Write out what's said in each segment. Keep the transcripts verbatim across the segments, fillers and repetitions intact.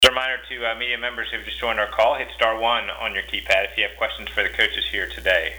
Reminder to uh, media members who've just joined our call, hit star one on your keypad if you have questions for the coaches here today.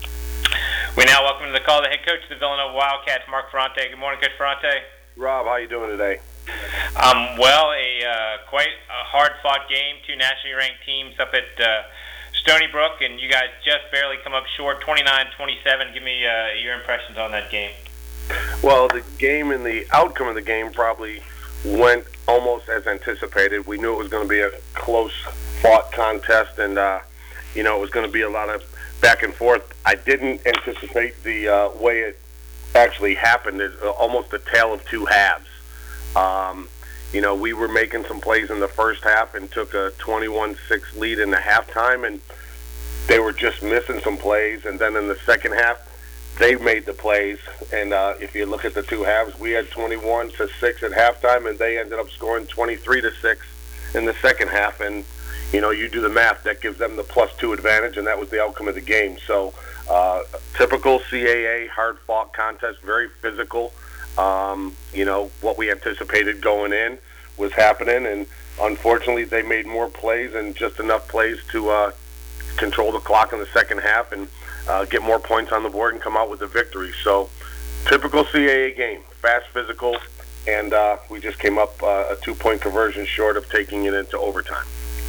We now welcome to the call the head coach of the Villanova Wildcats, Mark Ferrante. Good morning, Coach Ferrante. Rob, how you doing today? Um, well, a uh, quite a hard-fought game. Two nationally ranked teams up at uh, Stony Brook, and you guys just barely come up short, twenty-nine twenty-seven. Give me uh, your impressions on that game. Well, the game and the outcome of the game probably went almost as anticipated. We knew it was going to be a close fought contest, and uh, you know, it was going to be a lot of back and forth. I didn't anticipate the uh, way it actually happened. It's almost a tale of two halves. Um, you know, we were making some plays in the first half and took a twenty-one six lead in the halftime, and they were just missing some plays. And then in the second half, they made the plays, and uh, if you look at the two halves, we had twenty-one to six at halftime, and they ended up scoring twenty-three to six in the second half. And you know, you do the math, that gives them the plus two advantage, and that was the outcome of the game. So, uh, typical C A A hard-fought contest, very physical. Um, you know, what we anticipated going in was happening, and unfortunately, they made more plays and just enough plays to uh, control the clock in the second half and Uh, get more points on the board and come out with the victory. So, typical C A A game, fast, physical, and uh, we just came up uh, a two-point conversion short of taking it into overtime.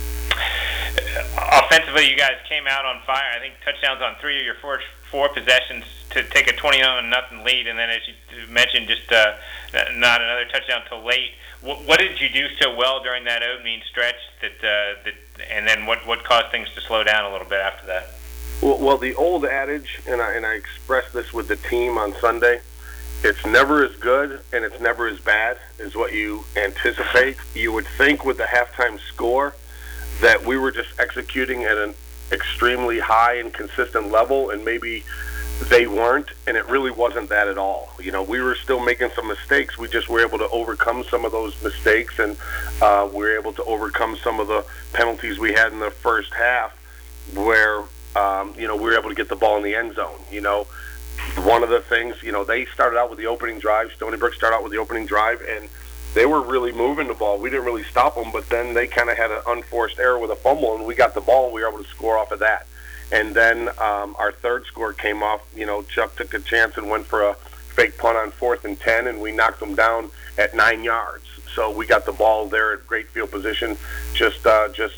Offensively, you guys came out on fire. I think touchdowns on three of your first four possessions to take a twenty-nine nothing lead, and then, as you mentioned, just uh, not another touchdown till late. What, what did you do so well during that opening stretch that, uh, that, and then what, what caused things to slow down a little bit after that? Well, well, the old adage, and I, and I expressed this with the team on Sunday, it's never as good and it's never as bad as what you anticipate. You would think with the halftime score that we were just executing at an extremely high and consistent level, and maybe they weren't, and it really wasn't that at all. You know, we were still making some mistakes. We just were able to overcome some of those mistakes, and uh, we were able to overcome some of the penalties we had in the first half where Um, you know, we were able to get the ball in the end zone. You know, one of the things, you know, they started out with the opening drive. Stony Brook started out with the opening drive, and they were really moving the ball. We didn't really stop them, but then they kind of had an unforced error with a fumble, and we got the ball, and we were able to score off of that. And then um, our third score came off. You know, Chuck took a chance and went for a fake punt on fourth and ten, and we knocked them down at nine yards. So we got the ball there at great field position, just uh, just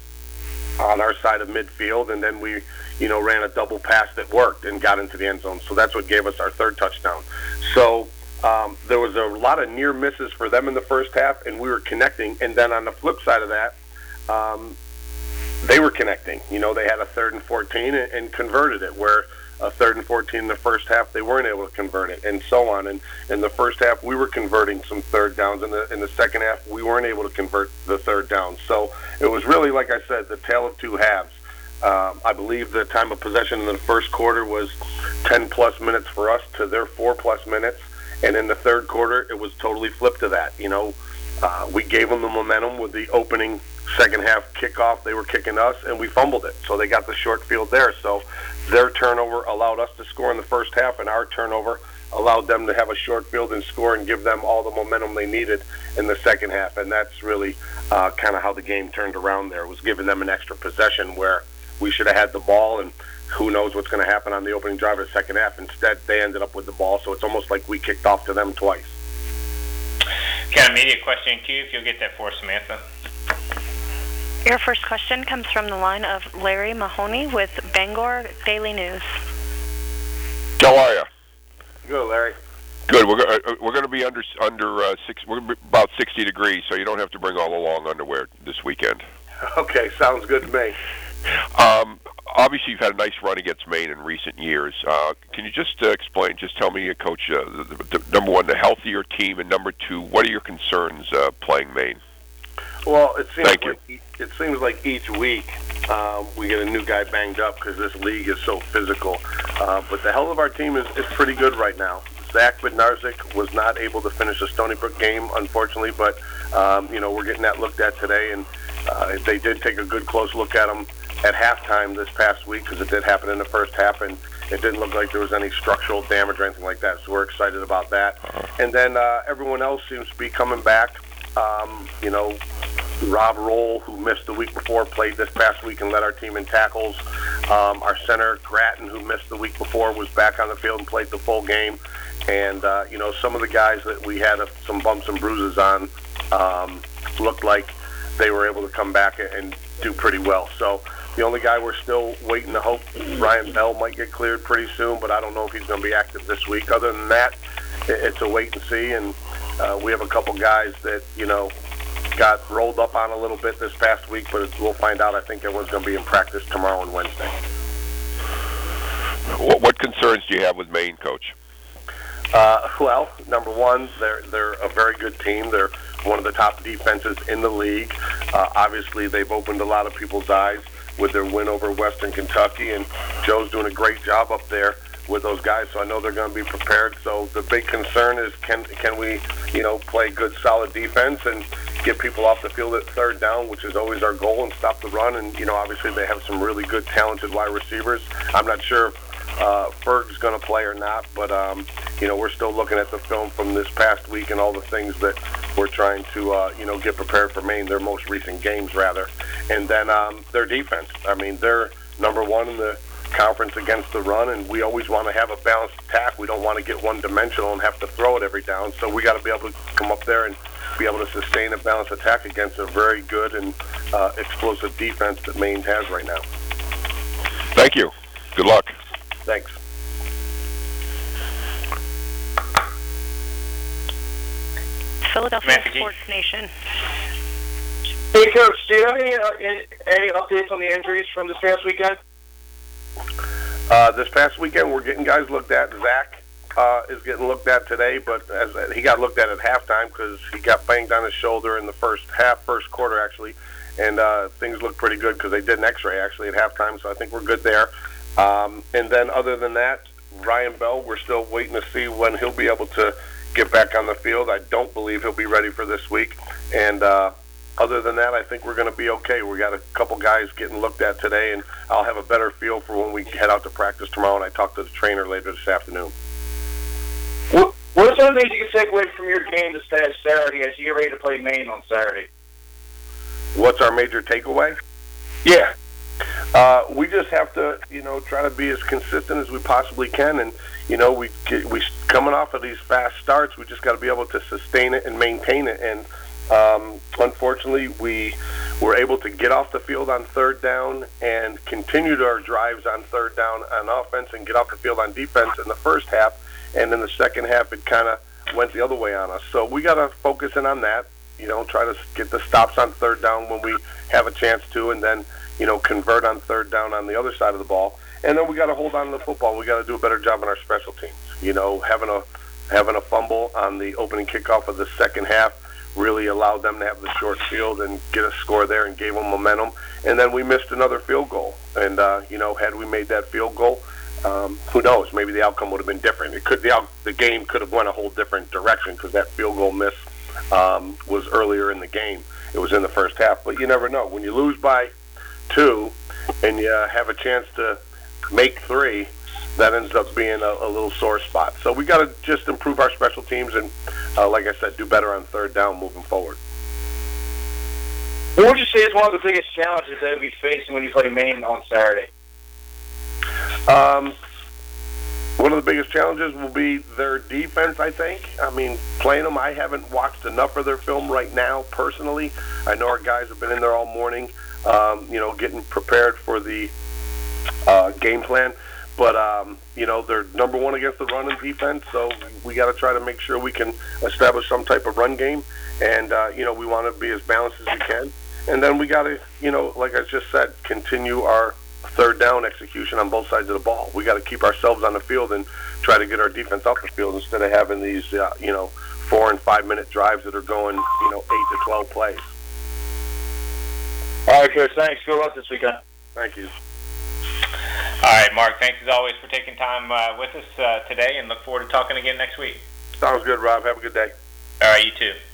on our side of midfield, and then we, you know, ran a double pass that worked and got into the end zone. So that's what gave us our third touchdown. So um, there was a lot of near misses for them in the first half, and we were connecting. And then on the flip side of that, um, they were connecting. You know, they had a third and fourteen and, and converted it, where a third and fourteen in the first half, they weren't able to convert it, and so on. And in the first half, we were converting some third downs. In the in the second half, we weren't able to convert the third down. So it was really, like I said, the tale of two halves. Um, I believe the time of possession in the first quarter was ten plus minutes for us to their four plus minutes, and in the third quarter, it was totally flipped to that. You know, uh, we gave them the momentum with the opening second half kickoff. They were kicking us, and we fumbled it, so they got the short field there. So their turnover allowed us to score in the first half, and our turnover allowed them to have a short field and score and give them all the momentum they needed in the second half. And that's really uh, kind of how the game turned around there. It was giving them an extra possession where we should have had the ball, and who knows what's going to happen on the opening drive of the second half. Instead, they ended up with the ball, so it's almost like we kicked off to them twice. Got a media question queue, if you'll get that for us, Samantha. Your first question comes from the line of Larry Mahoney with Bangor Daily News. How are you? Good, Larry. Good. We're uh, we're going to be under under uh, six. We're gonna be about sixty degrees, so you don't have to bring all the long underwear this weekend. Okay, sounds good to me. Um, obviously, you've had a nice run against Maine in recent years. Uh, can you just uh, explain, just tell me, Coach, uh, the, the, the, number one, the health of your team, and number two, what are your concerns uh, playing Maine? Well, it seems Thank like you. it seems like each week uh, we get a new guy banged up because this league is so physical. Uh, but the health of our team is, is pretty good right now. Zach Bednarczyk was not able to finish the Stony Brook game, unfortunately, but um, you know, we're getting that looked at today, and uh, they did take a good close look at him at halftime this past week, because it did happen in the first half, and it didn't look like there was any structural damage or anything like that. So we're excited about that. And then uh, everyone else seems to be coming back. Um, you know, Rob Roll, who missed the week before, played this past week and led our team in tackles. Um, our center, Gratton, who missed the week before, was back on the field and played the full game. And, uh, you know, some of the guys that we had uh, some bumps and bruises on um, looked like they were able to come back and do pretty well. So the only guy we're still waiting to hope, Ryan Bell, might get cleared pretty soon, but I don't know if he's going to be active this week. Other than that, it's a wait and see. And uh, we have a couple guys that, you know, got rolled up on a little bit this past week, but we'll find out. I think everyone's going to be in practice tomorrow and Wednesday. What concerns do you have with Maine, Coach? Uh, well, number one, they're they're a very good team. They're one of the top defenses in the league. Uh, obviously, they've opened a lot of people's eyes with their win over Western Kentucky, and Joe's doing a great job up there with those guys. So I know they're going to be prepared. So the big concern is can can we, you know, play good, solid defense and get people off the field at third down, which is always our goal, and stop the run. And you know, obviously, they have some really good, talented wide receivers. I'm not sure if Uh, Ferg's going to play or not, but um, you know, we're still looking at the film from this past week and all the things that we're trying to uh, you know, get prepared for Maine, their most recent games rather. And then um, their defense. I mean, they're number one in the conference against the run, and we always want to have a balanced attack. We don't want to get one-dimensional and have to throw it every down. So we got to be able to come up there and be able to sustain a balanced attack against a very good and uh, explosive defense that Maine has right now. Thank you. Good luck. Thanks. Philadelphia Matthew. Sports Nation. Hey, Coach, do you have any, uh, any, any updates on the injuries from this past weekend? Uh, this past weekend, we're getting guys looked at. Zach uh, is getting looked at today, but as he got looked at at halftime because he got banged on his shoulder in the first half, first quarter actually, and uh, things look pretty good because they did an X-ray actually at halftime, so I think we're good there. Um, and then other than that, Ryan Bell, we're still waiting to see when he'll be able to get back on the field. I don't believe he'll be ready for this week. And uh, other than that, I think we're going to be okay. We got a couple guys getting looked at today, and I'll have a better feel for when we head out to practice tomorrow and I talk to the trainer later this afternoon. What, what are some things you can take away from your game this past Saturday as you get ready to play Maine on Saturday? What's our major takeaway? Yeah. Uh, we just have to, you know, try to be as consistent as we possibly can, and you know, we get, we coming off of these fast starts, we just got to be able to sustain it and maintain it. And um, unfortunately, we were able to get off the field on third down and continued our drives on third down on offense and get off the field on defense in the first half, and in the second half, it kind of went the other way on us. So we got to focus in on that. You know, try to get the stops on third down when we have a chance to, and then, you know, convert on third down on the other side of the ball. And then we got to hold on to the football. We got to do a better job on our special teams. You know, having a having a fumble on the opening kickoff of the second half really allowed them to have the short field and get a score there and gave them momentum. And then we missed another field goal. And uh, you know, had we made that field goal, um, who knows? Maybe the outcome would have been different. It could the out, the game could have went a whole different direction because that field goal miss um, was earlier in the game. It was in the first half. But you never know. When you lose by two and you uh, have a chance to make three, that ends up being a, a little sore spot. So we got to just improve our special teams and, uh, like I said, do better on third down moving forward. What would you say is one of the biggest challenges that you'll be facing when you play Maine on Saturday? Um, one of the biggest challenges will be their defense, I think. I mean, playing them, I haven't watched enough of their film right now, personally. I know our guys have been in there all morning, um, you know, getting prepared for the uh, game plan. But, um, you know, they're number one against the run and defense, so we got to try to make sure we can establish some type of run game. And, uh, you know, we want to be as balanced as we can. And then we got to, you know, like I just said, continue our third down execution on both sides of the ball. We got to keep ourselves on the field and try to get our defense off the field instead of having these, uh, you know, four and five minute drives that are going, you know, eight to twelve plays. All right, Coach. Thanks. Good luck this weekend. Thank you. All right, Mark, thanks as always for taking time uh, with us uh, today, and look forward to talking again next week. Sounds good, Rob. Have a good day. All right, you too.